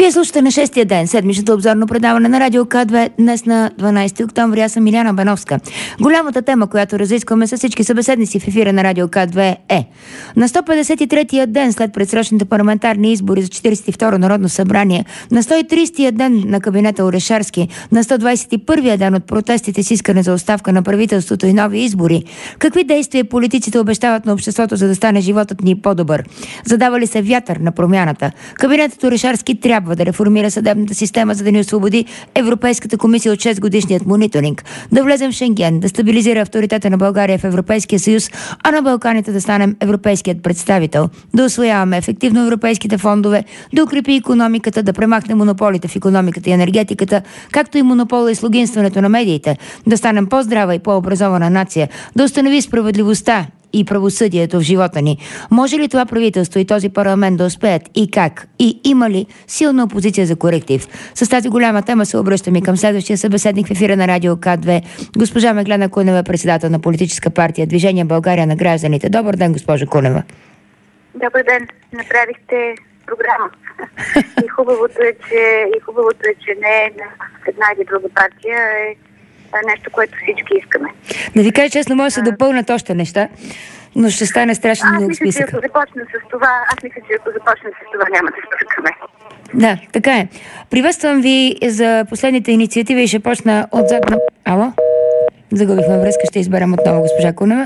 Вие слушате на 6-тия ден, седмичното обзорно предаване на Радио К2 днес на 12 октомври. Аз съм Миляна Бановска. Голямата тема, която разискваме с всички събеседници в ефира на Радио К2 е: на 153-я ден след предсрочните парламентарни избори за 42-ро Народно събрание, на 130-я ден на кабинета Орешарски, на 121-я ден от протестите с искане за оставка на правителството и нови избори, какви действия политиците обещават на обществото, за да стане животът ни по-добър? Задава ли се вятър на промяната? Кабинетът Орешарски трябва да реформира съдебната система, за да ни освободи Европейската комисия от 6-годишният мониторинг, да влезем в Шенген, да стабилизира авторитета на България в Европейския съюз, а на Балканите да станем европейският представител, да усвояваме ефективно европейските фондове, да укрепи икономиката, да премахне монополите в икономиката и енергетиката, както и монопола и слугинстването на медиите, да станем по-здрава и по-образована нация, да установи справедливостта и правосъдието в живота ни. Може ли това правителство и този парламент да успеят и как? И има ли силна опозиция за коректив? С тази голяма тема се обръщаме към следващия събеседник в ефира на Радио К2, госпожа Меглена Кунева, председател на политическа партия Движение България на гражданите. Добър ден, госпожо Кунева. Добър ден. Направихте програма. И хубавото е, че не е една или друга партия, е нещо, което всички искаме. Да ви кажа честно, може да се допълнят още неща, но ще стане страшно много списък. Аз мисля, че ако започна с това, няма да спръкаме. Да, така е. Приветствам ви за последните инициативи и ще почна отзад на... Ало? Загубихме връзка, ще изберем отново госпожа Кунева.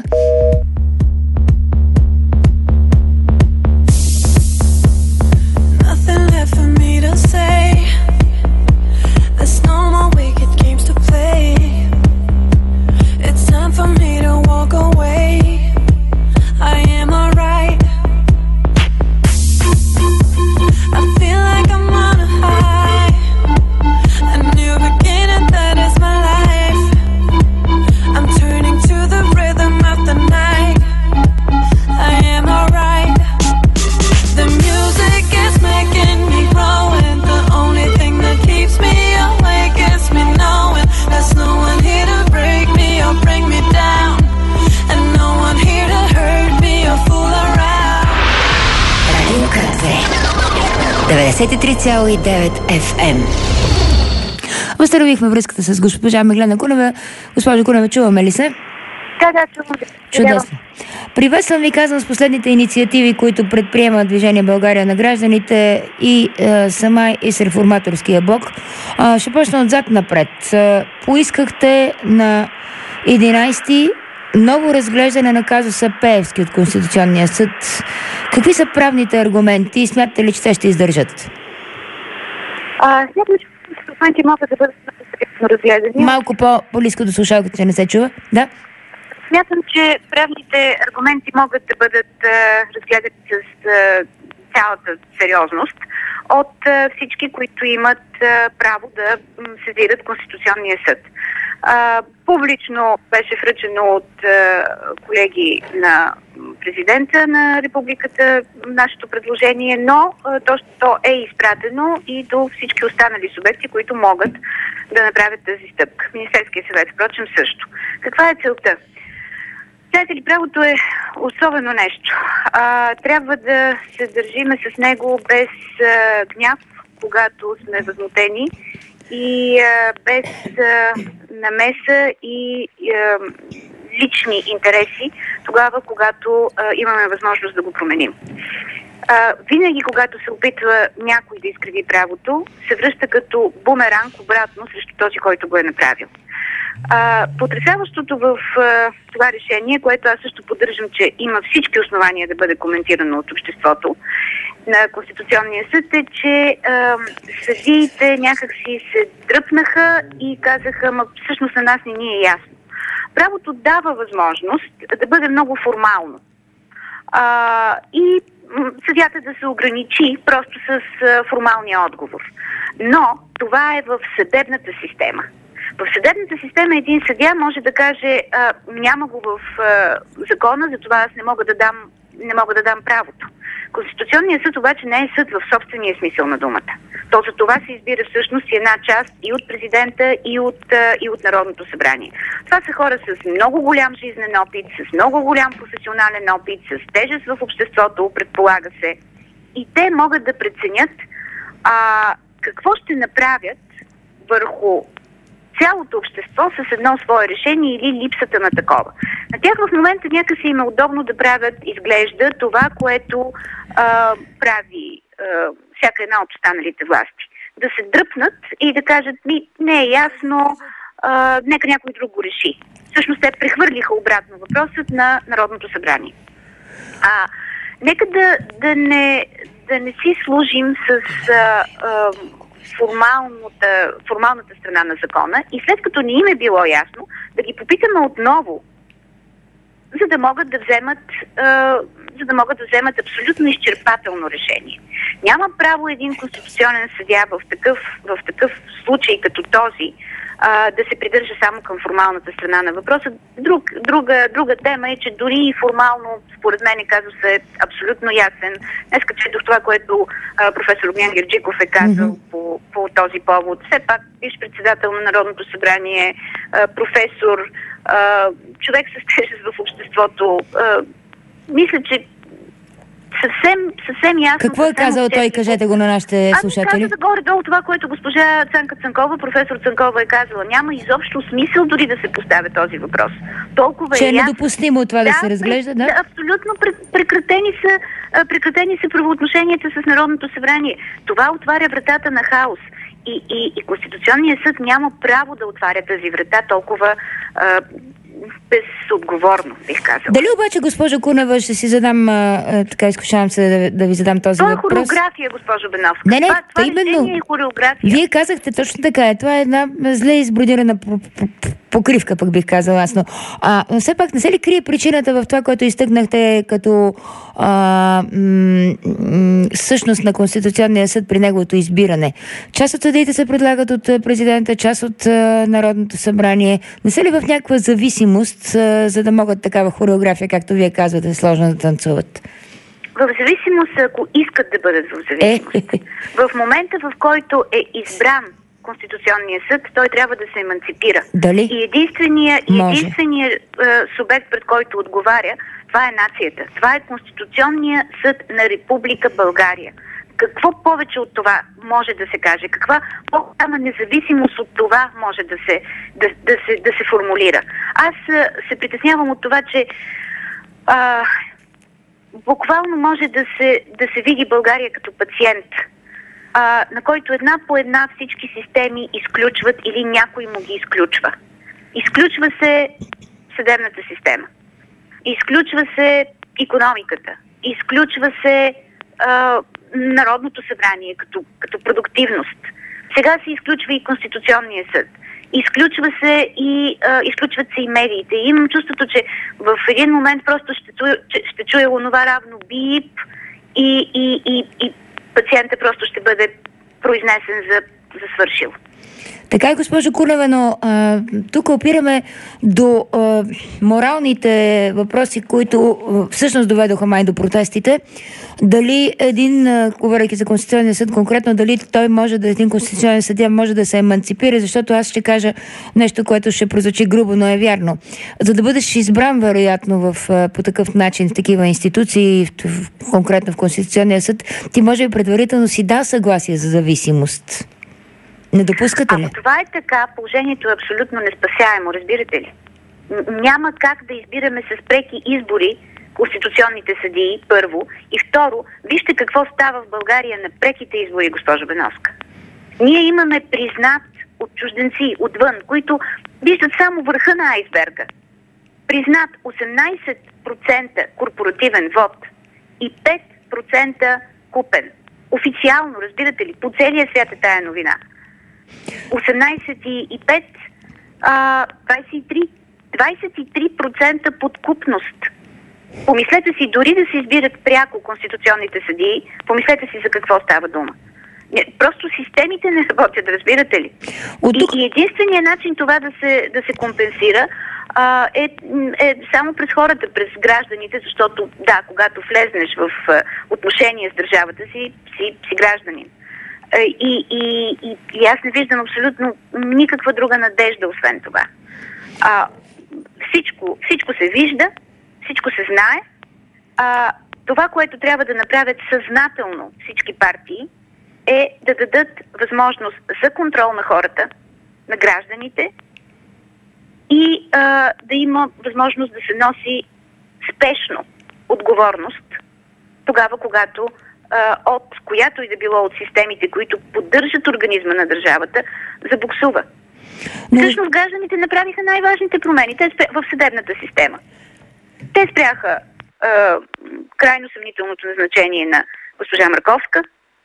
FM. Възстановихме връзката с госпожа Меглена Кунева. Госпожа Кунева, чуваме ли се? Да, чуваме. Чудесно. Приветствам ви, казвам, с последните инициативи, които предприема Движение България на гражданите и сама и с Реформаторския блок. Ще почна отзад напред. Поискахте на 11-ти ново разглеждане на казуса Пеевски от Конституционния съд. Какви са правните аргументи и смятате ли, че те ще издържат? Смятам, че аргументи могат да бъдат сериозно разгледани. Малко по-близко до слушалката, не се чува? Да? Смятам, че правните аргументи могат да бъдат разгледани с цялата сериозност от всички, които имат право да сезират Конституционния съд. Публично беше връчено от колеги на президента на републиката нашето предложение, но то е изпратено и до всички останали субекти, които могат да направят тази стъпка. Министерския съвет, впрочем, също. Каква е целта? Знаете ли, правото е особено нещо. Трябва да се държиме с него без гняв, когато сме възмутени, и без намеса и лични интереси, тогава, когато имаме възможност да го променим. Винаги, когато се опитва някой да изкриви правото, се връща като бумеранг обратно срещу този, който го е направил. Потресаващото в това решение, което аз също поддържам, че има всички основания да бъде коментирано от обществото на Конституционния съд, е, че съдиите някакси се дръпнаха и казаха: ма всъщност на нас не ни е ясно. Правото дава възможност да бъде много формално и съдията да се ограничи просто с формалния отговор. Но това е в съдебната система. В съдебната система един съдия може да каже: няма го в закона, затова аз не мога да дам правото. Конституционният съд обаче не е съд в собствения смисъл на думата. То за това се избира всъщност една част и от президента, и от Народното събрание. Това са хора с много голям жизнен опит, с много голям професионален опит, с тежест в обществото, предполага се. И те могат да преценят какво ще направят върху цялото общество с едно свое решение или липсата на такова. На тях в момента някакси им е удобно да правят, изглежда, това, което прави всяка една от останалите власти. Да се дръпнат и да кажат, не е ясно, нека някой друг го реши. Всъщност те прехвърлиха обратно въпросът на Народното събрание. Нека да не си служим с формалната страна на закона и след като не им е било ясно, да ги попитаме отново, за да могат да вземат абсолютно изчерпателно решение. Няма право един конституционен съдия в такъв случай като този да се придържа само към формалната страна на въпроса. Друга тема е, че дори и формално, според мен, казусът е абсолютно ясен. Днеска четох това, което професор Огнян Герджиков е казал по този повод. Все пак бивш председател на Народното събрание, професор, човек с тежест в обществото. Мисля, че съвсем ясно. Какво е казал той? Кажете го на нашите слушатели. Каза горе-долу това, което госпожа Цанка Цанкова, професор Цанкова е казала. Няма изобщо смисъл дори да се поставя този въпрос. Толкова че е недопустимо това да се разглежда, да? Абсолютно прекратени са правоотношенията с Народното събрание. Това отваря вратата на хаос. И Конституционният съд няма право да отваря тази врата толкова безотговорно, бих казала. Дали обаче, госпожо Кунева, ще си задам, така изкушавам се да ви задам този въпрос? Това е хореография, госпожо Беновска. Не, това именно. Е хореография. Вие казахте точно така. Това е една зле избродирана покривка, пък бих казала аз. Но все пак не се ли крие причината в това, което изтъкнахте като същност на Конституционния съд при неговото избиране? Част от съдиите се предлагат от президента, част от Народното събрание. Не са ли в някаква зависимост, за да могат такава хореография, както вие казвате, сложно да танцуват? В зависимост, ако искат да бъдат в зависимост. В момента, в който е избран Конституционния съд, той трябва да се еманципира. Дали? И единственият субект, пред който отговаря, това е нацията. Това е Конституционният съд на Република България. Какво повече от това може да се каже? Каква по-голяма независимост от това може да се формулира? Аз се притеснявам от това, че буквално може да се види България като пациент, на който една по една всички системи изключват или някой му ги изключва. Изключва се съдебната система. Изключва се икономиката. Изключва се Народното събрание като продуктивност. Сега се изключва и Конституционния съд. Изключват се и медиите. И имам чувството, че в един момент просто ще чуя онова равно бип и пациентът просто ще бъде произнесен за свършил. Така е, госпожо Кунева, но тук опираме до моралните въпроси, които всъщност доведоха май до протестите. Дали говорейки за Конституционния съд конкретно, дали той може един конституционен съдия може да се еманципира, защото аз ще кажа нещо, което ще прозвучи грубо, но е вярно. За да бъдеш избран, вероятно, по такъв начин в такива институции, конкретно в Конституционния съд, ти може и предварително си дал съгласие за зависимост. Не допускате ли? Ако това е така, положението е абсолютно неспасяемо, разбирате ли? Няма как да избираме с преки избори конституционните съдии, първо. И второ, вижте какво става в България на преките избори, госпожо Беновска. Ние имаме признат от чужденци, отвън, които виждат само върха на айсберга. Признат 18% корпоративен вод и 5% купен. Официално, разбирате ли, по целия свят е тая новина. 18,5, 23% подкупност. Помислете си, дори да се избират пряко конституционните съдии, помислете си за какво става дума. Просто системите не работят, разбирате ли? И единственият начин това да се компенсира е само през хората, през гражданите, защото да, когато влезнеш в отношения с държавата си гражданин. И аз не виждам абсолютно никаква друга надежда, освен това. Всичко се вижда, всичко се знае. Това, което трябва да направят съзнателно всички партии, е да дадат възможност за контрол на хората, на гражданите и да има възможност да се носи спешно отговорност тогава, когато от която и да било от системите, които поддържат организма на държавата, забуксува. Всъщност гражданите направиха най-важните промени в съдебната система. Те спряха крайно съмнителното назначение на госпожа Марковска,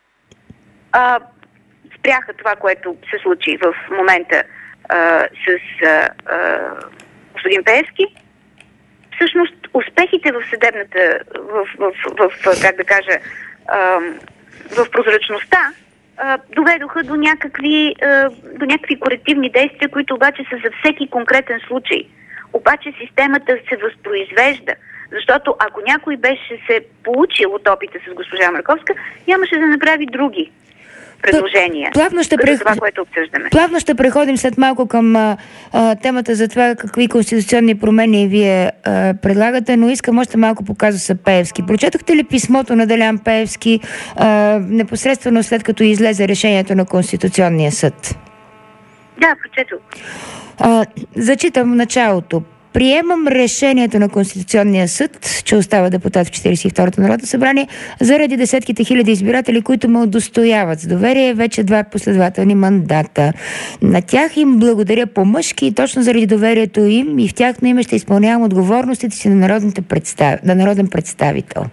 спряха това, което се случи в момента с господин Пеевски. Всъщност успехите в съдебната, как да кажа, в прозрачността доведоха до някакви корективни действия, които обаче са за всеки конкретен случай. Обаче системата се възпроизвежда, защото ако някой беше се получил от опита с госпожа Марковска, нямаше да направи други предложения. Това, което обсъждаме. Плавно ще преходим след малко към темата за това какви конституционни промени вие предлагате, но искам още малко по казуса Пеевски. Прочетохте ли писмото на Делян Пеевски непосредствено след като излезе решението на Конституционния съд? Да, прочетох. Зачитам началото. Приемам решението на Конституционния съд, че остава депутат в 42-то Народно събрание, заради десетките хиляди избиратели, които ме удостояват с доверие вече 2 последователни мандата. На тях им благодаря по-мъжки и точно заради доверието им и в тяхно име ще изпълнявам отговорностите си на народен представител.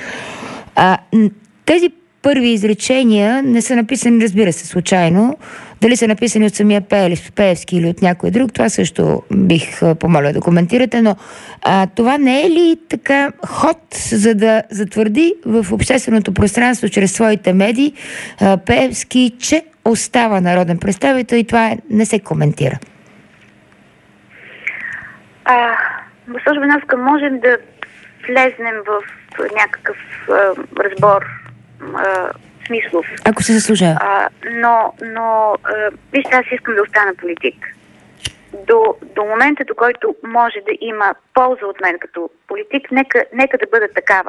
Тези първи изречения не са написани, разбира се, случайно. Дали са написани от самия Пеевски или от някой друг, това също бих помоля да коментирате, но това не е ли така ход, за да затвърди в общественото пространство чрез своите медии Пеевски, че остава народен представител и това не се коментира? Госпожо Беновска, можем да влезнем в някакъв разбор смислов. Ако се заслужава. Но вижте, аз искам да остана политик. До момента, до който може да има полза от мен като политик, нека да бъда такава.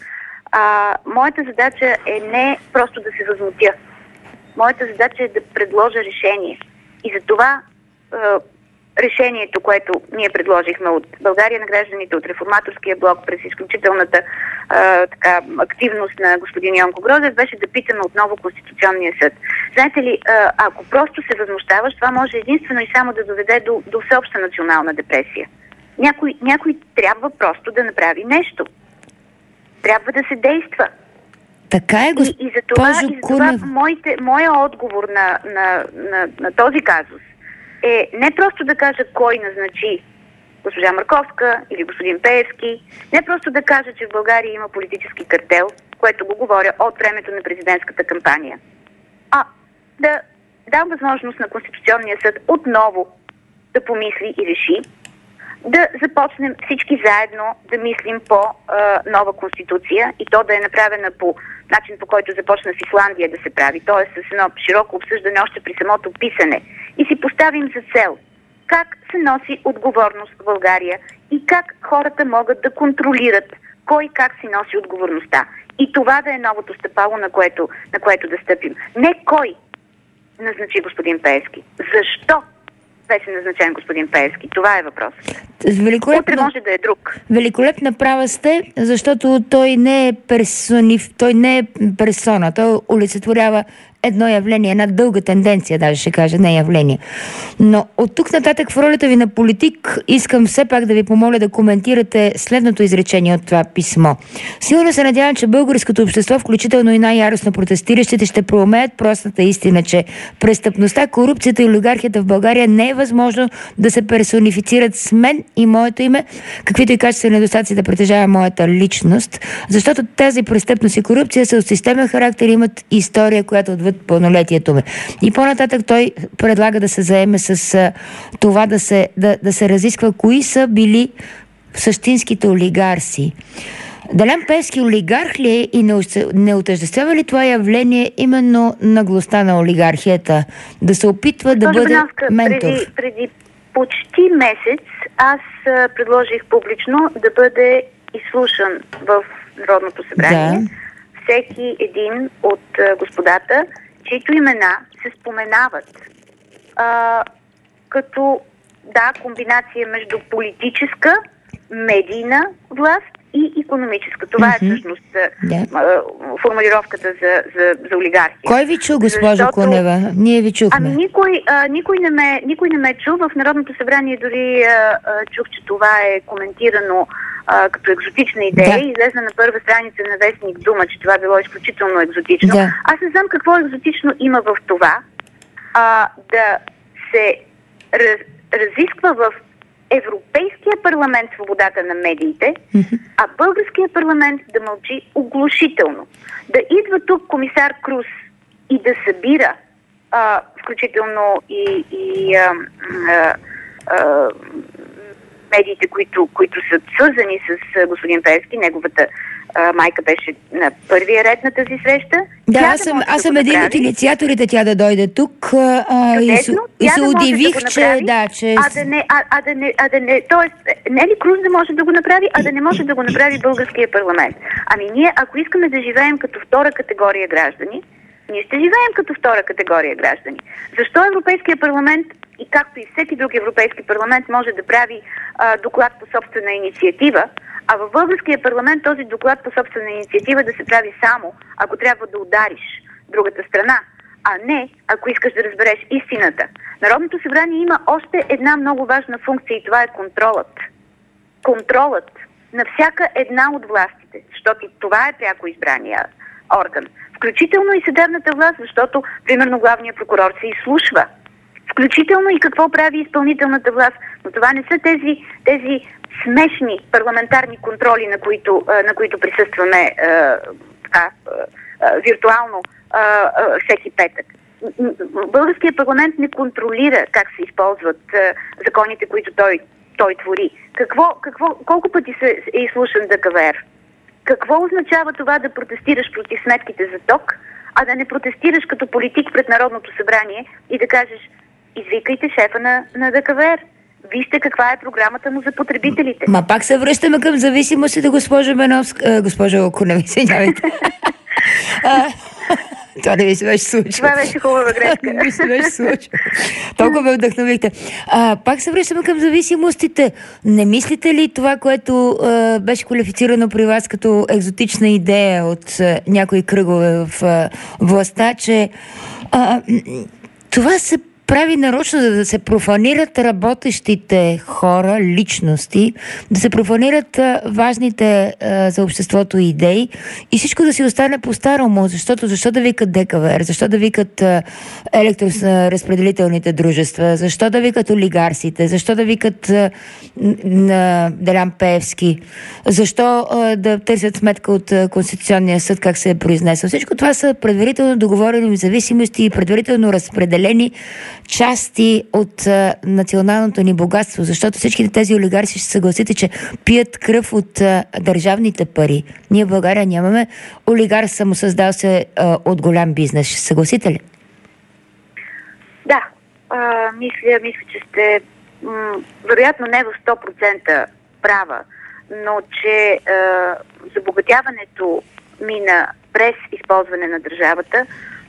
Моята задача е не просто да се възмутя. Моята задача е да предложа решение. И за това решението, което ние предложихме от България на гражданите, от Реформаторския блок, през изключителната активност на господин Йонко Грозев, беше да питаме отново Конституционния съд. Знаете ли, ако просто се възмущаваш, това може единствено и само да доведе до всеобща национална депресия. Някой трябва просто да направи нещо. Трябва да се действа. Така е, госпожо Кунева. Моя отговор на този казус е не просто да кажа кой назначи госпожа Марковска или господин Пеевски, не просто да кажа, че в България има политически картел, което го говоря от времето на президентската кампания, а да дам възможност на Конституционния съд отново да помисли и реши, да започнем всички заедно да мислим по нова конституция и то да е направена по начин, по който започна в Исландия да се прави, т.е. с едно широко обсъждане още при самото писане и си поставим за цел как се носи отговорност в България и как хората могат да контролират кой как си носи отговорността. И това да е новото стъпало, на което да стъпим. Не кой назначи господин Пеевски. Защо беше назначен господин Пеевски? Това е въпрос. Утре може да е друг. Великолепна права сте, защото той не е персона. Той олицетворява едно явление, една дълга тенденция, даже ще кажа, не явление. Но от тук нататък в ролята ви на политик искам все пак да ви помоля да коментирате следното изречение от това писмо. Силно се надявам, че българското общество, включително и най-яростно протестиращите, ще проумеят простата истина, че престъпността, корупцията и олигархията в България не е възможно да се персонифицират с мен и моето име, каквито и качествени недостатъци да притежава моята личност, защото тази престъпност и корупция са от системен характер и имат история, която отвъд пълнолетието ми. И по-нататък той предлага да се заеме с това да се разисква кои са били същинските олигарси. Делян Пеевски олигарх ли е и не отъждествява ли това явление именно наглостта на олигархията? Да се опитва да бъде ментор? Преди почти месец аз предложих публично да бъде изслушан в Народното събрание всеки един от господата чието имена се споменават като комбинация между политическа, медийна власт и икономическа. Това е всъщност формулировката за олигархия. Кой ви чу, госпожо Кунева? Ние ви чухме. Никой не ме чу. В Народното събрание дори чух, че това е коментирано като екзотична идея. Излезна на първа страница на вестник Дума, че това било изключително екзотично. Аз не знам какво екзотично има в това да се разисква в Европейския парламент свободата на медиите, а българския парламент да мълчи оглушително. Да идва тук комисар Круз и да събира включително и медиите, които са свързани с господин Пеевски. Неговата майка беше на първия ред на тази среща. Аз съм един от инициаторите тя да дойде тук и се удивих, Тоест, не ли Круз да може да го направи, а да не може да го направи българския парламент? Ами ние, ако искаме да живеем като втора категория граждани, ние ще живеем като втора категория граждани. Защо Европейския парламент, и както и всеки друг европейски парламент, може да прави доклад по собствена инициатива, а в българския парламент този доклад по собствена инициатива да се прави само, ако трябва да удариш другата страна, а не ако искаш да разбереш истината. Народното събрание има още една много важна функция и това е контролът. Контролът на всяка една от властите, защото това е пряко избрания орган. Включително и съдебната власт, защото, примерно, главният прокурор се изслушва. Включително и какво прави изпълнителната власт. Но това не са тези смешни парламентарни контроли, на които присъстваме виртуално всеки петък. Българският парламент не контролира как се използват законите, които той твори. Колко пъти е изслушан ДКВР? Какво означава това да протестираш против сметките за ток, а да не протестираш като политик пред Народното събрание и да кажеш: извикайте шефа на ДКВР. Вижте каква е програмата му за потребителите. Ма пак се връщаме към зависимостите, госпожа Беновска. Госпожа Кунева, извинявайте. Това не ви се беше случило. Това беше хубава грешка. Не ми се беше случило. Толкова ме вдъхновихте. Пак се връщаме към зависимостите. Не мислите ли това, което беше квалифицирано при вас като екзотична идея от някои кръгове в властта, че това се прави нарочно, за да се профанират работещите хора, личности, да се профанират важните за обществото идеи и всичко да си остане по-старому, защо да викат ДКВР, защо да викат електроразпределителните дружества, защо да викат олигарсите, защо да викат Делян Пеевски, защо да търсят сметка от Конституционния съд, как се е произнесъл. Всичко това са предварително договорени зависимости и предварително разпределени части от националното ни богатство, защото всичките тези олигарси ще съгласите, че пият кръв от държавните пари. Ние в България нямаме олигарх самосъздал се от голям бизнес. Ще съгласите ли? Да. Мисля, че сте вероятно не в 100% права, но че забогатяването мина през използване на държавата,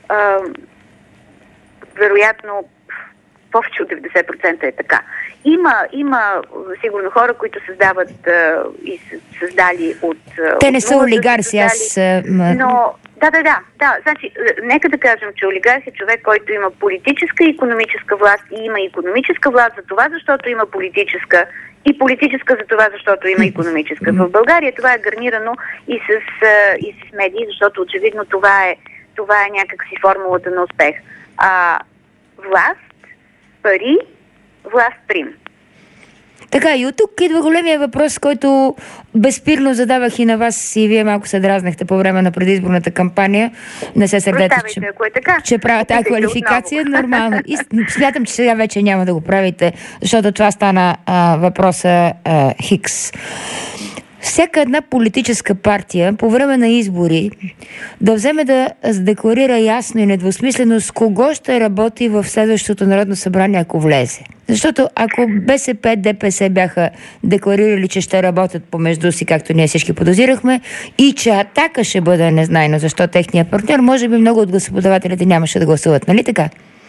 вероятно повече от 90% е така. Има сигурно хора, които създават и създали от... Те не са олигарси, Но, да. Значи, нека да кажем, че олигарх е човек, който има политическа и икономическа власт и има икономическа власт за това, защото има политическа и политическа за това, защото има икономическа. В България това е гарнирано и с медии, защото очевидно това е някакси формулата на успех. Власт, пари, власт, прим. Така, и от тук идва големия въпрос, който безспирно задавах и на вас, и вие малко се дразнахте по време на предизборната кампания. Не се сърдете, че правя тази квалификация. Нормално. И смятам, че сега вече няма да го правите, защото това стана въпроса Хикс. всяка една политическа партия по време на избори да вземе да декларира ясно и недвусмислено с кого ще работи в следващото Народно събрание, ако влезе. Защото ако БСП, ДПС бяха декларирали, че ще работят помежду си, както ние всички подозирахме, и че Атака ще бъде незнайно защо техният партньор, може би много от гласоподавателите нямаше да гласуват. Нали така?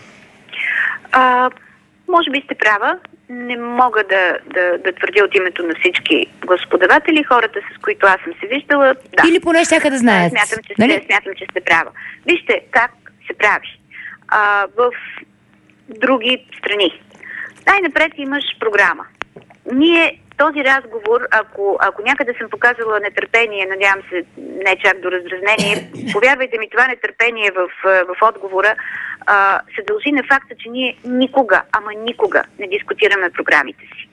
Може би сте права. Не мога да твърдя от името на всички гласоподаватели, хората, с които аз съм се виждала. Да. Или поне щяха да знаят. Смятам, че сте права. Вижте как се прави в други страни. Най-напред имаш програма. Ние този разговор, ако някъде съм показала нетърпение, надявам се не чак до раздразнение, повярвайте ми, това нетърпение в отговора се дължи на факта, че ние никога не дискутираме програмите си.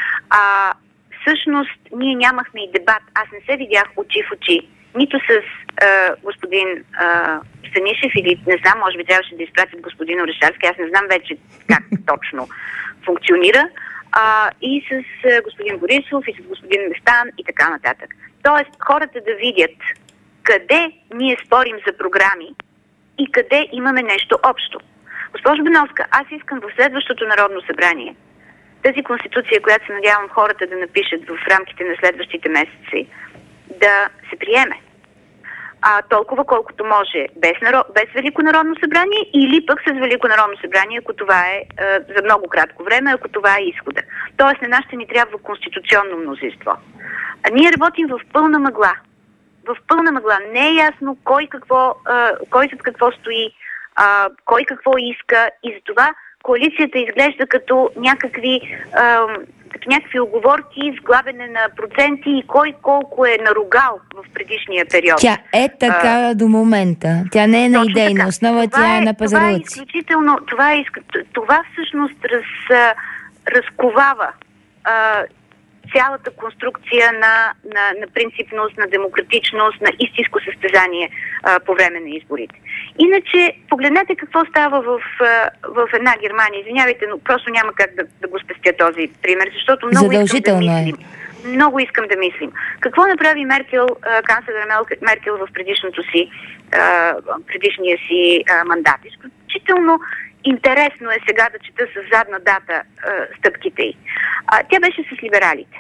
Всъщност, ние нямахме и дебат. Аз не се видях очи в очи. Нито с господин Станишев или не знам, може би трябваше да изпратят господин Орешарски. Аз не знам вече как точно функционира. И с господин Борисов, и с господин Местан и така нататък. Тоест, хората да видят къде ние спорим за програми и къде имаме нещо общо. Госпожо Беновска, аз искам в следващото Народно събрание тази конституция, която се надявам хората да напишат в рамките на следващите месеци, да се приеме. Толкова колкото може без Велико народно събрание или пък с Велико народно събрание, ако това е за много кратко време, ако това е изхода. Тоест на нас ще ни трябва конституционно мнозинство. Ние работим в пълна мъгла. В пълна мъгла. Не е ясно кой зад какво стои, кой какво иска и затова коалицията изглежда като някакви оговорки, сглабене на проценти и кой колко е наругал в предишния период. Тя е така до момента. Тя не е на идейна основа, тя е на пазарлъци. Това всъщност разковава цялата конструкция на принципност, на демократичност, на истинско състезание по време на изборите. Иначе, погледнете какво става в една Германия. Извинявайте, но просто няма как да го спестя този пример, защото много искам да мислим. Какво направи канцлер Меркел в предишния си мандат? Изключително интересно е сега да чета с задна дата стъпките й. Тя беше с либералите.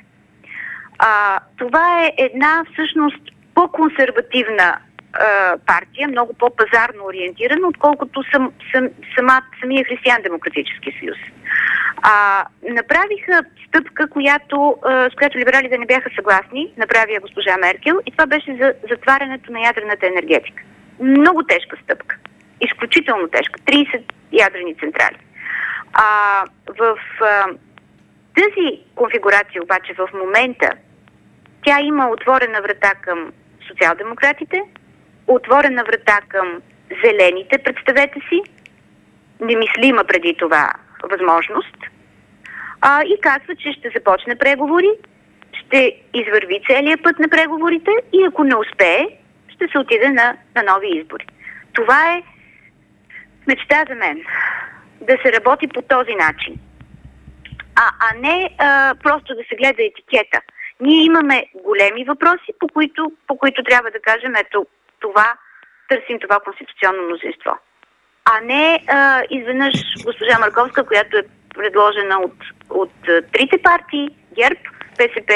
Това е една всъщност по-консервативна партия, много по-пазарно ориентирана, отколкото самия Християн-демократически съюз. Направиха стъпка, с която либералите не бяха съгласни, направи я госпожа Меркел, и това беше за затварянето на ядрената енергетика. Много тежка стъпка. Изключително тежка. 30 ядрени централи. В тази конфигурация обаче в момента тя има отворена врата към социал-демократите, отворена врата към зелените, представете си, немислима преди това възможност, и казва, че ще започне преговори, ще извърви целият път на преговорите и ако не успее, ще се отиде на нови избори. Това е мечта за мен. Да се работи по този начин. А не просто да се гледа етикета. Ние имаме големи въпроси, по които трябва да кажем, ето търсим това конституционно мнозинство. А не изведнъж госпожа Марковска, която е предложена от трите партии, ГЕРБ, БСП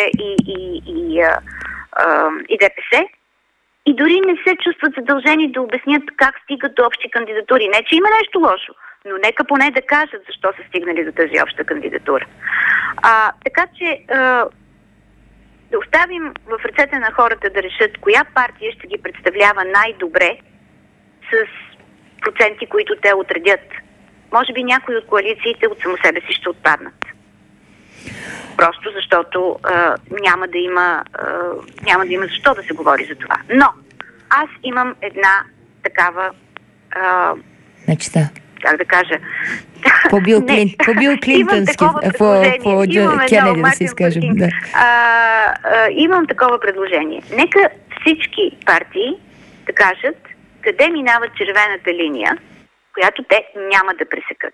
и ДПС, и дори не се чувстват задължени да обяснят как стигат до общи кандидатури. Не, че има нещо лошо, но нека поне да кажат защо са стигнали до тази обща кандидатура. Така че да оставим в ръцете на хората да решат коя партия ще ги представлява най-добре с проценти, които те отредят. Може би някои от коалициите от само себе си ще отпаднат. Просто защото няма да има защо да се говори за това. Но аз имам една такава мечта. Как да кажа? По Бил Клинтънски. По Кенеди, да се изкажем. Да. Имам такова предложение. Нека всички партии да кажат къде минава червената линия, която те няма да пресекат.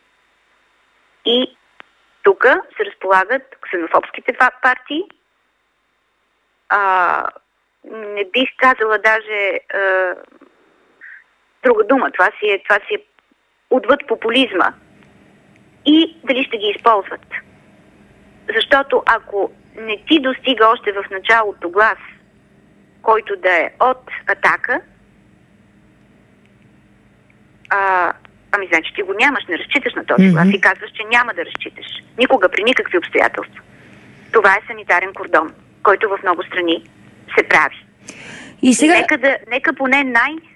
И тук се разполагат ксенофобските партии, не бих казала даже друга дума. Това си е отвъд популизма. И дали ще ги използват. Защото ако не ти достига още в началото глас, който да е от Атака, значи ти го нямаш, не разчиташ на този глас и казваш, че няма да разчиташ. Никога, при никакви обстоятелства. Това е санитарен кордон, който в много страни се прави. И сега... Нека поне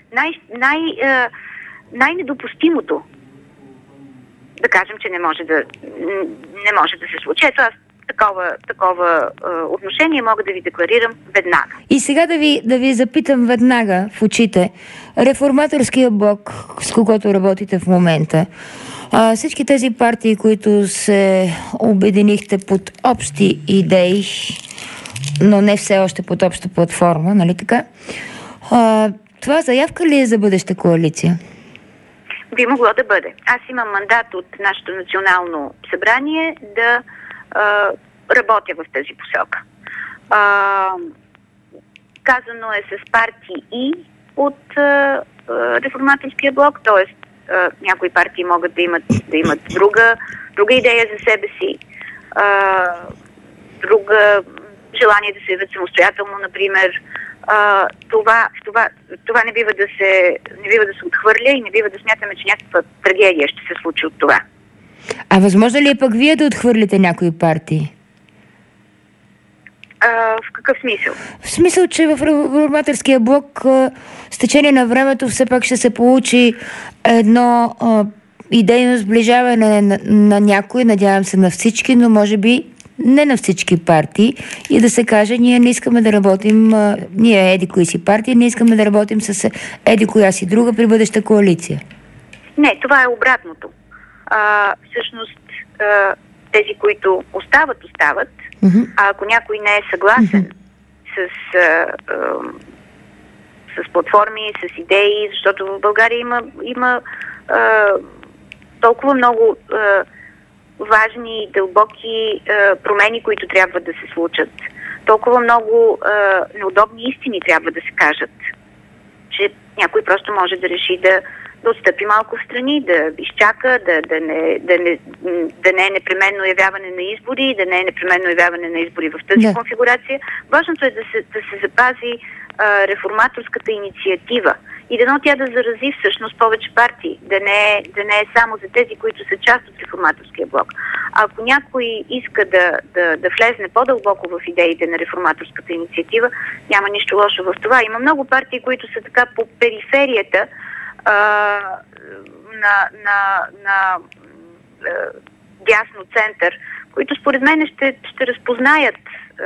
най-недопустимото да кажем, че не може да се случи. Ето аз такова отношение мога да ви декларирам веднага. И сега да ви запитам веднага в очите. Реформаторския блок, с когото работите в момента, всички тези партии, които се обединихте под общи идеи, но не все още под обща платформа, нали така? Това заявка ли е за бъдеща коалиция? Би могло да бъде. Аз имам мандат от нашето национално събрание да работя в тази посока. Казано е с партии от реформаторския блок, т.е. някои партии могат да имат друга идея за себе си, друга желание да се явят самостоятелно, например. Това не бива да се отхвърля и не бива да смятаме, че някаква трагедия ще се случи от това. А възможно ли е пък вие да отхвърлите някои партии? В какъв смисъл? В смисъл, че в реформаторския блок с течение на времето все пак ще се получи едно идейно сближаване на някои, надявам се на всички, но може би не на всички партии, и да се каже, ние не искаме да работим, ние еди кои си партии, не искаме да работим с еди коя си друга при бъдеща коалиция. Не, това е обратното. Всъщност тези, които остават, а ако някой не е съгласен с платформи, с идеи, защото в България има толкова много важни и дълбоки промени, които трябва да се случат. Толкова много неудобни истини трябва да се кажат, че някой просто може да реши да отстъпи малко в страни, да изчака, да не е непременно явяване на избори, да не е непременно явяване на избори в тази конфигурация. Важното е да се запази реформаторската инициатива и дано тя да зарази всъщност повече партии, да не е само за тези, които са част от реформаторския блок. Ако някой иска да влезне по-дълбоко в идеите на реформаторската инициатива, няма нищо лошо в това. Има много партии, които са така по периферията на дясно център, които според мен ще разпознаят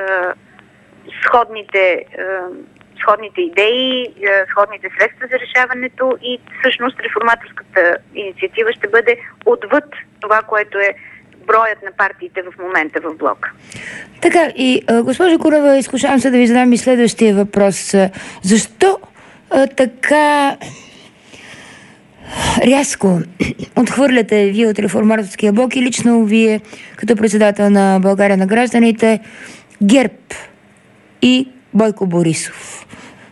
сходните идеи, сходните средства за решаването и всъщност реформаторската инициатива ще бъде отвъд това, което е броят на партиите в момента в блока. Така, и госпожа Кунева, изкушавам се да ви задам и следващия въпрос. Защо така рязко отхвърляте вие от реформаторския блок и лично вие, като председател на България на гражданите, ГЕРБ и Бойко Борисов?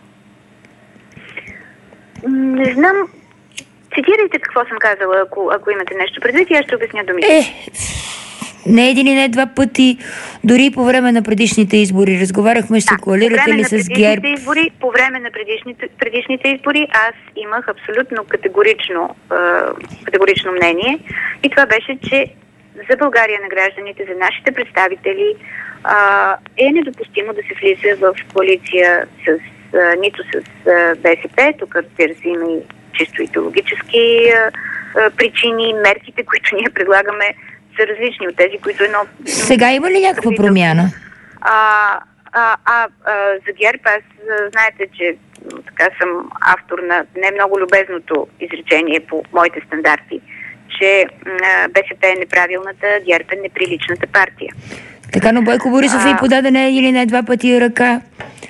Не знам. Цитирайте какво съм казала, ако имате нещо предвид, аз ще обясня думите. Не един и не два пъти, дори по време на предишните избори разговаряхме, ще коалирате ли с ГЕРБ? По време на предишните избори аз имах абсолютно категорично мнение и това беше, че за България на гражданите, за нашите представители е недопустимо да се влиза в коалиция нито с БСП, тук разбира се има и чисто идеологически причини, мерките, които ние предлагаме, са различни от тези, които Сега има ли някаква промяна? За ГЕРБ, аз знаете, че така съм автор на не много любезното изречение по моите стандарти, че БСП е неправилната, ГЕРБ е неприличната партия. Така, но Бойко Борисов и подаде не един или не два пъти ръка.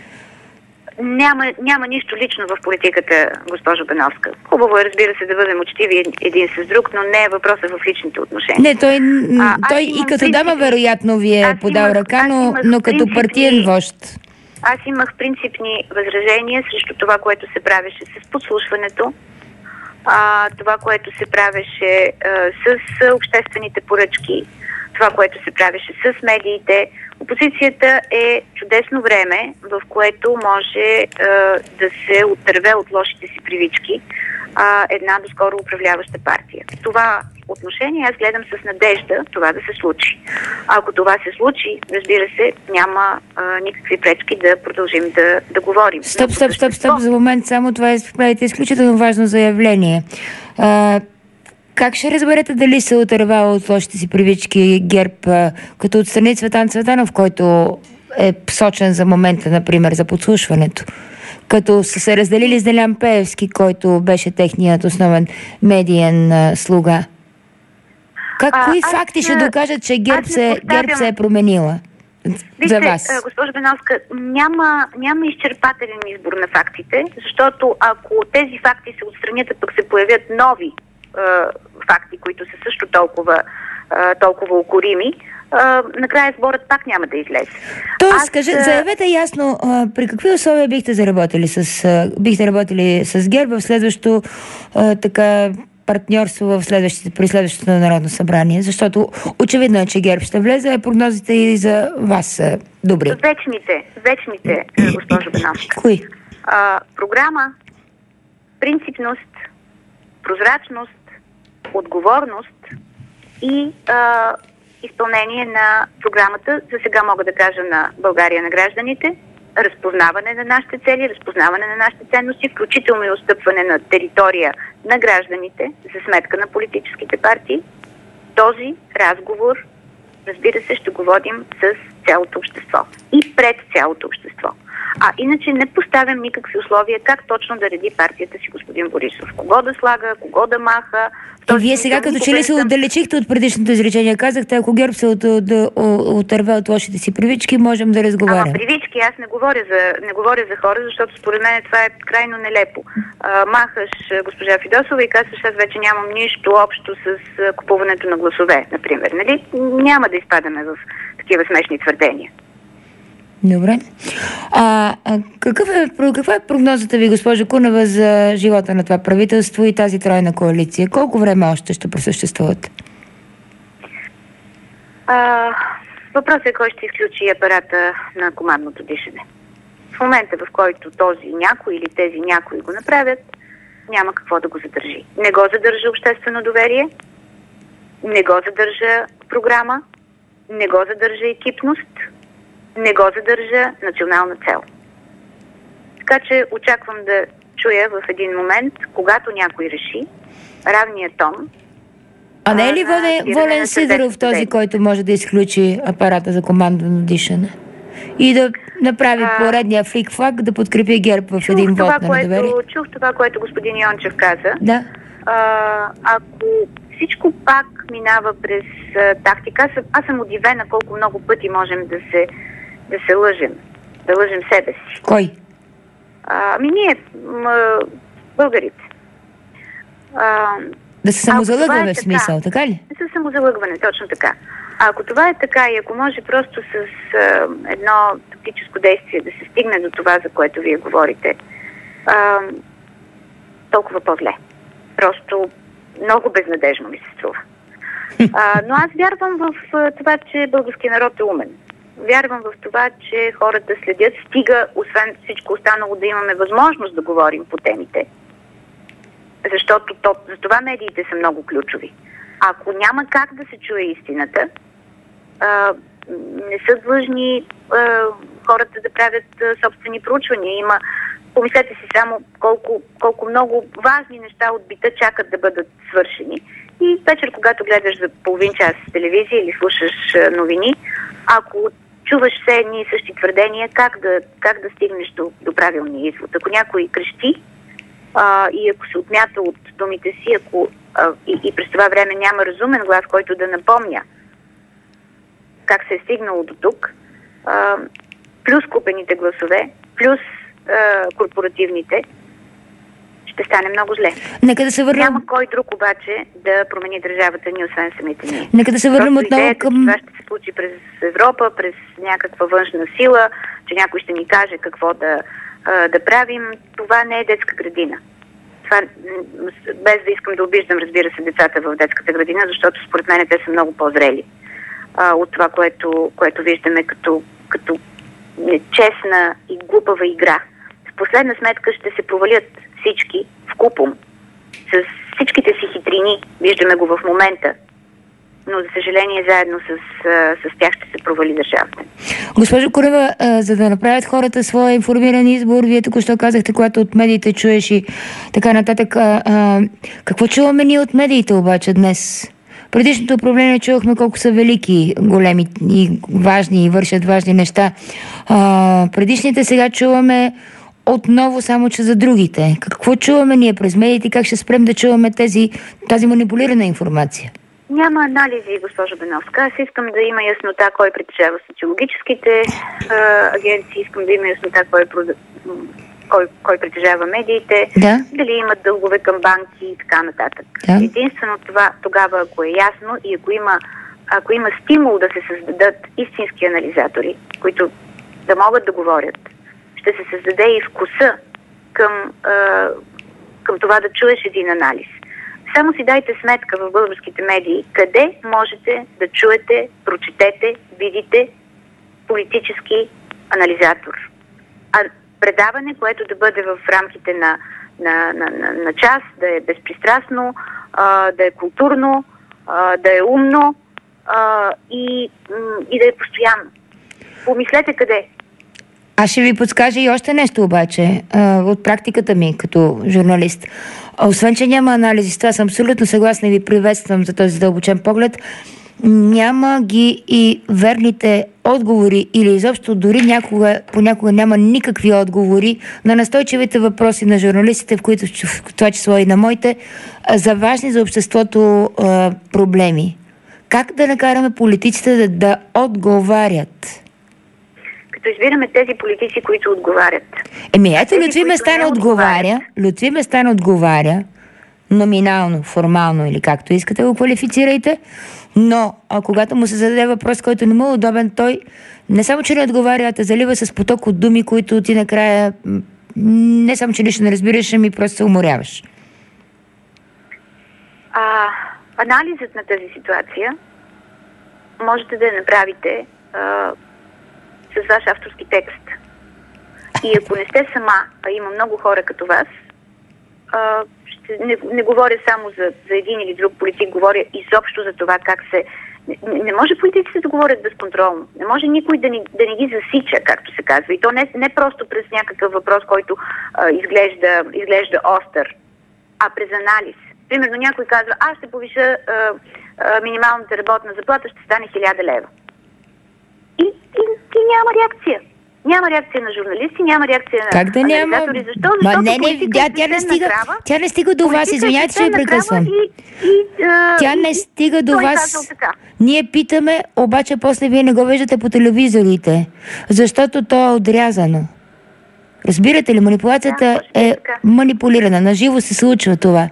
Няма нищо лично в политиката, госпожо Беновска. Хубаво е, разбира се, да бъдем учтиви един с друг, но не е въпроса в личните отношения. Не, той и като дама вероятно ви е подал ръка, но като партиен вожд. Аз имах принципни възражения срещу това, което се правеше с подслушването, това, което се правеше с обществените поръчки, това, което се правеше с медиите. Опозицията е чудесно време, в което може да се отърве от лошите си привички една доскоро управляваща партия. В това отношение аз гледам с надежда това да се случи. Ако това се случи, разбира се, няма никакви пречки да продължим да говорим. Стоп. За момент само това е изключително важно заявление. Как ще разберете дали се отървава от лошите си привички ГЕРБ, като отстрани Цветан Цветанов, който е посочен за момента, например, за подслушването? Като са се разделили с Делян Пеевски, който беше техният основен медиен слуга. Кои факти ще докажат, че ГЕРБ се е променила? За вас. Госпожо Беновска, няма изчерпателен избор на фактите, защото ако тези факти се отстранят, а пък се появят нови факти, които са също толкова укорими, накрая сборът пак няма да излезе. Тоест, заявете ясно, при какви условия бихте работили с ГЕРБ в следващото партньорство при следващото Народно събрание, защото очевидно е, че ГЕРБ ще влезе, а прогнозите и за вас са добри. Вечните, госпожо Беновска. Кои? Програма, принципност, прозрачност, отговорност и изпълнение на програмата, за сега мога да кажа, на България на гражданите, разпознаване на нашите цели, разпознаване на нашите ценности, включително и отстъпване на територия на гражданите за сметка на политическите партии. Този разговор, разбира се, ще го водим с цялото общество и пред цялото общество. Иначе не поставям никакви условия как точно да реди партията си господин Борисов. Кого да слага, кого да маха. Вие сега като че ли се отдалечихте от предишното изречение. Казахте, ако ГЕРБ се отърве от лошите си привички, можем да разговаряме. Привички, аз не говоря за хора, защото според мен това е крайно нелепо. Махаш госпожа Фидосова и казваш, аз вече нямам нищо общо с купуването на гласове, например. Нали? Няма да изпадаме в такива смешни твърдения. Добре. Каква е прогнозата ви, госпожо Кунева, за живота на това правителство и тази тройна коалиция? Колко време още ще просъществуват? Въпросът е кой ще изключи апарата на командното дишане. В момента, в който този някой или тези някои го направят, няма какво да го задържи. Не го задържа обществено доверие, не го задържа програма, не го задържа екипност, не го задържа национална цел. Така че очаквам да чуя в един момент, когато някой реши равния тон. А не е ли Волен Сидеров този, който може да изключи апарата за командно дишане? И да направи поредния флик-флак, да подкрепи ГЕРБ в един вод на недоверие? Чух това, което господин Йончев каза. Да. Ако всичко пак минава през тактика, аз съм удивена колко много пъти можем да се лъжем. Да лъжем себе си. Кой? Ние, българите. Да се самозалъгваме в смисъл, така ли? Да се самозалъгване, точно така. Ако това е така и ако може просто с едно тактическо действие да се стигне до това, за което вие говорите, толкова по-зле. Просто много безнадежно ми се струва. Но аз вярвам в това, че българският народ е умен. Вярвам в това, че хората следят, стига, освен всичко останало, да имаме възможност да говорим по темите. Защото за това медиите са много ключови. Ако няма как да се чуе истината, не са длъжни хората да правят собствени проучвания. Помислете си само колко много важни неща от бита чакат да бъдат свършени. И вечер, когато гледаш за половин час телевизия или слушаш новини, ако чуваш все едни и същи твърдения, как да стигнеш до правилния извод. Ако някой крещи и ако се отмята от думите си, и през това време няма разумен глас, който да напомня как се е стигнало до тук, плюс купените гласове, плюс корпоративните, ще стане много зле. Няма кой друг обаче да промени държавата ни, освен самите ние. Нека да се върнем отново към... Това ще се случи през Европа, през някаква външна сила. че някой ще ни каже какво да правим, това не е детска градина. Това, без да искам да обиждам, разбира се, децата в детската градина, защото според мен те са много по-зрели от това, което виждаме като нечестна и глупава игра. В последна сметка ще се провалят всички вкупом, с всичките си хитрини, виждаме го в момента, но за съжаление заедно с тях ще се провали държавата. Госпожо Кунева, за да направят хората своя информиран избор, вие току-що казахте, когато от медиите чуеш и така нататък. Какво чуваме ние от медиите обаче днес? Предишното управление чувахме колко са велики, големи и важни и вършат важни неща. Предишните сега чуваме отново, само че за другите. Какво чуваме ние през медиите? Как ще спрем да чуваме тази манипулирана информация? Няма анализи, госпожо Беновска. Аз искам да има яснота кой притежава социологическите агенции, искам да има яснота кой притежава медиите, дали имат дългове към банки и така нататък. Да. Единствено това тогава, ако е ясно и ако има стимул да се създадат истински анализатори, които да могат да говорят, ще се създаде и вкуса към това да чуеш един анализ. Само си дайте сметка в българските медии къде можете да чуете, прочетете, видите политически анализатор. Предаване, което да бъде в рамките на час, да е безпристрастно, да е културно, да е умно и да е постоянно. Помислете къде. Аз ще ви подскажа и още нещо обаче от практиката ми като журналист. Освен, че няма анализи, с това съм абсолютно съгласна и ви приветствам за този задълбочен поглед, няма ги и верните отговори или изобщо дори понякога няма никакви отговори на настойчивите въпроси на журналистите, в това число и на моите, за важни за обществото проблеми. Как да накараме политиците да отговарят? Като избираме тези политици, които отговарят. Ето Лютви Местан отговаря номинално, формално или както искате го квалифицирайте, но когато му се зададе въпрос, който не му е удобен, той не само, че не отговаря, а залива с поток от думи, които ти накрая не само, че нищо не разбираш, ами просто се уморяваш. Анализът на тази ситуация можете да я направите с ваш авторски текст. И ако не сте сама, а има много хора като вас, не говоря само за един или друг политик, говоря изобщо за това как се... Не може политиците да говорят безконтролно. Не може никой да не ги засича, както се казва. И то не просто през някакъв въпрос, който изглежда остър, а през анализ. Примерно някой казва, аз ще повиша минималната работна заплата, ще стане 1000 лева. И няма реакция. Няма реакция на журналисти, няма реакция на анализатори. Защо? Тя не стига до вас. Извинявайте, че ви прекъсвам. Тя не стига до вас. Ние питаме, обаче после вие не го виждате по телевизорите, защото то е отрязано. Разбирате ли, манипулацията е манипулирана. Наживо се случва това.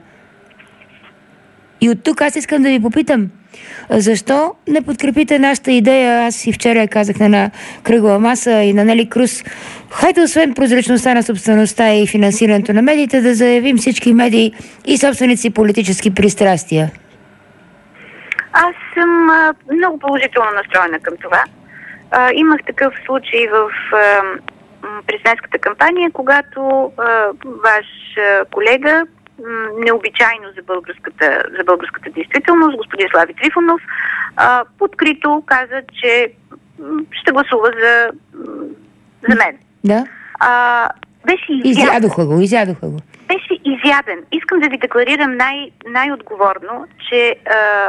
И от тук аз искам да ви попитам, защо не подкрепите нашата идея? Аз и вчера я казах на една кръгла маса и на Нели Круз. Хайде, освен прозрачността на собствеността и финансирането на медиите, да заявим всички медии и собственици политически пристрастия. Аз съм много положително настроена към това. Имах такъв случай в президентската кампания, когато ваш колега, необичайно за българската действителност, господин Слави Трифонов, открито каза, че ще гласува за мен. Да. Беше изяден. Изядоха го. Беше изяден. Искам да ви декларирам най-отговорно, че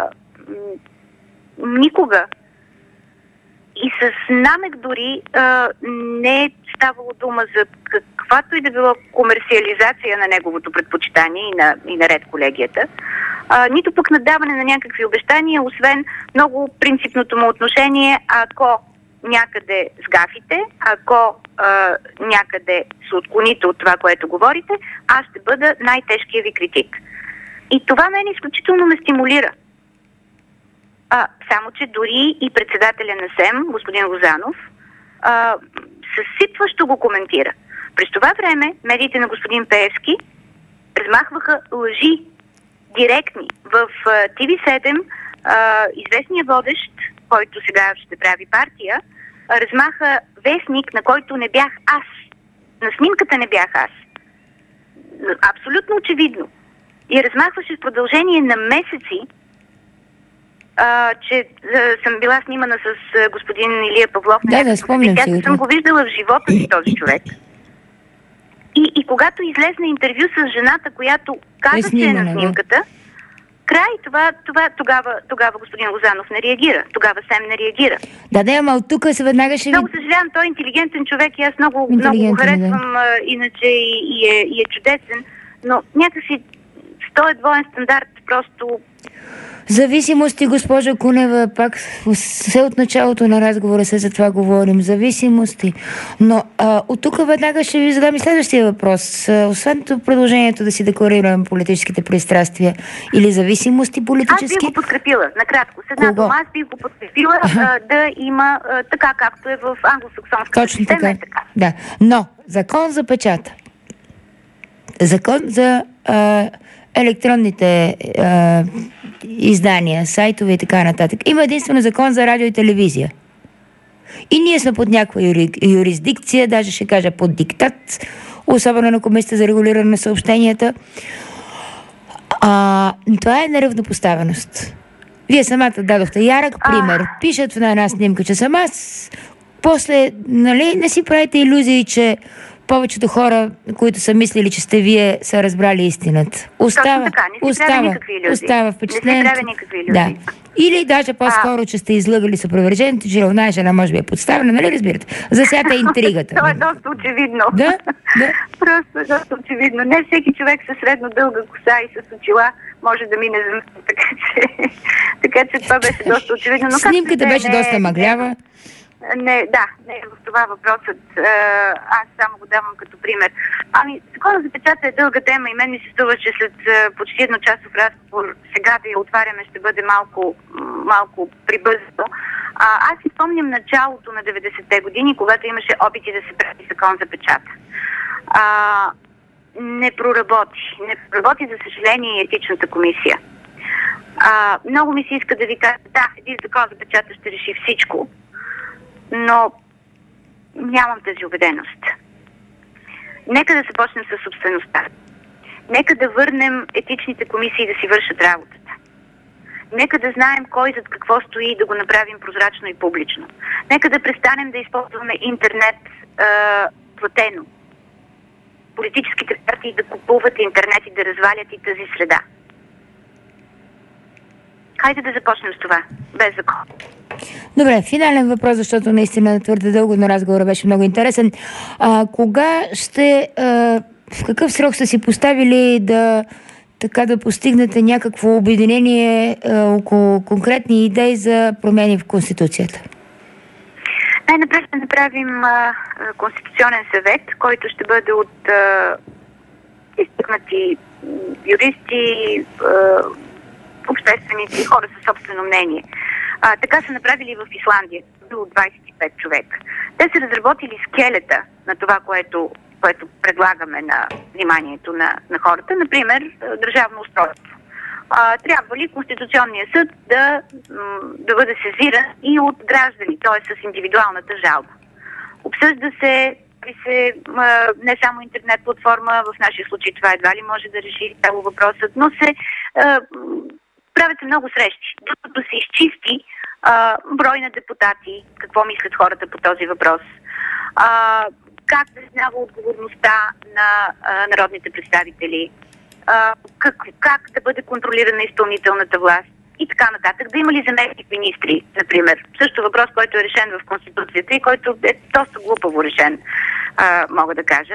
никога и с намек дори не е ставало дума за каквато и да било комерциализация на неговото предпочитание и на ред колегията, нито пък надаване на някакви обещания, освен много принципното му отношение, ако някъде сгафите, ако някъде се отклоните от това, което говорите, аз ще бъда най-тежкия ви критик. И това мен изключително ме стимулира. Само че дори и председателя на СЕМ, господин Лозанов, съсипващо го коментира. През това време медиите на господин Пеевски размахваха лъжи директни. В TV7 известният водещ, който сега ще прави партия, размаха вестник, на който не бях аз. На снимката не бях аз. Абсолютно очевидно. И размахваше в продължение на месеци, че съм била снимана с господин Илия Павлов. Да, спомням си. Аз съм го виждала в живота си този човек. И когато излезна интервю с жената, която каза, че е на снимката, тогава господин Лозанов не реагира. Тогава СЕМ не реагира. Да, ама от тук се веднага ще... Много съжалявам, той е интелигентен човек и аз много го харесвам, иначе и е чудесен, но някакси с този двоен стандарт просто... Зависимости, госпожа Кунева, пак все от началото на разговора се за това говорим. Зависимости. Но от тук веднага ще ви задам и следващия въпрос. Освен предложението да си декларираме политическите пристрастия или зависимости политически... Аз би го подкрепила, накратко. С една дума, аз би го подкрепила да има така, както е в англосаксонската система. Точно така. Да. Но закон за печата. Закон за електронните издания, сайтове и така нататък. Има единствено закон за радио и телевизия. И ние сме под някаква юрисдикция, даже ще кажа под диктат, особено на Комисията за регулиране на съобщенията. Това е неравнопоставеност. Вие самата дадохте ярък пример. Пишат в една снимка, че съм аз. После, нали, не си правите илюзии, че повечето хора, които са мислили, че сте вие, са разбрали истината. Остава впечатлението. Да. Или даже по-скоро, че сте излъгали съпровържението, че една жена може би е подставена, нали разбирате? Засята интригата. Това е доста очевидно. Да? Просто е доста очевидно. Не всеки човек със средно дълга коса и с очила може да мине за мисъл, така че това беше доста очевидно. Но снимката беше доста мъглява. Не е в това въпросът. Аз само го давам като пример. Закона за печата е дълга тема и мен ми се струва, че след почти едночасов разговор сега да я отваряме ще бъде малко прибързано. Аз си спомням началото на 90-те години, когато имаше опити да се прави закон за печата. Не проработи, за съжаление, и етичната комисия. Много ми се иска да ви кажа, един закон за печата ще реши всичко, но нямам тази убеденост. Нека да започнем с собствеността. Нека да върнем етичните комисии да си вършат работата. Нека да знаем кой зад какво стои и да го направим прозрачно и публично. Нека да престанем да използваме интернет платено. Политическите партии да купуват интернет и да развалят и тази среда. Хайде да започнем с това, без закон. Добре, финален въпрос, защото наистина твърде дълго на разговора беше много интересен. Кога в какъв срок сте си поставили да постигнете някакво обединение около конкретни идеи за промени в Конституцията? Най-напред ще направим Конституционен съвет, който ще бъде от изтъкнати юристи, общественици, хора със собствено мнение. Така са направили в Исландия, до 25 човека. Те са разработили скелета на това, което предлагаме на вниманието на хората. Например, държавно устройство. Трябва ли Конституционния съд да бъде сезиран и от граждани, т.е. с индивидуалната жалба? Обсъжда се не само интернет платформа, в нашия случай това едва ли може да реши цяло въпросът, но правят се много срещи, докато се изчисти брой на депутати, какво мислят хората по този въпрос, как се знава отговорността на народните представители, как да бъде контролирана изпълнителната власт и така нататък. Да има ли заместник министри, например? Също въпрос, който е решен в Конституцията и който е доста глупаво решен, мога да кажа.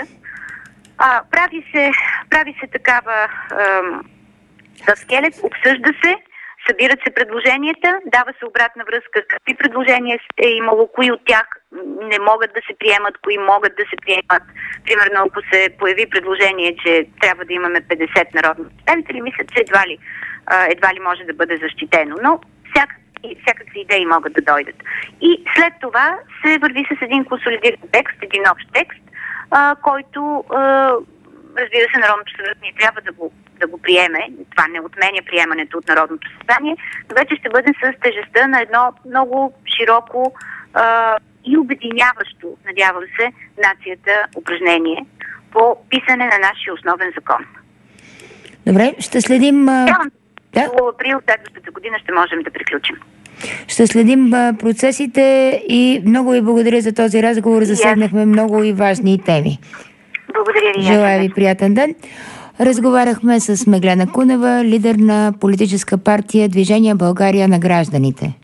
Прави се такава скелет, обсъжда се, събират се предложенията, дава се обратна връзка какви предложения е имало, кои от тях не могат да се приемат, кои могат да се приемат. Примерно, ако се появи предложение, че трябва да имаме 50 народни представители, мисля, че едва ли може да бъде защитено. Но всякакви идеи могат да дойдат. И след това се върви с един консолидиран текст, един общ текст, който, разбира се, Народното събрание трябва да го приеме. Това не отменя приемането от Народното събрание, но вече ще бъде с тежестта на едно много широко и обединяващо, надявам се, нацията упражнение по писане на нашия основен закон. Добре, ще следим... До април следващата година ще можем да приключим. Ще следим процесите и много ви благодаря за този разговор. Засегнахме много и важни теми. Благодаря ви. Желая ви приятен ден. Разговаряхме с Меглена Кунева, лидер на политическа партия Движение България на гражданите.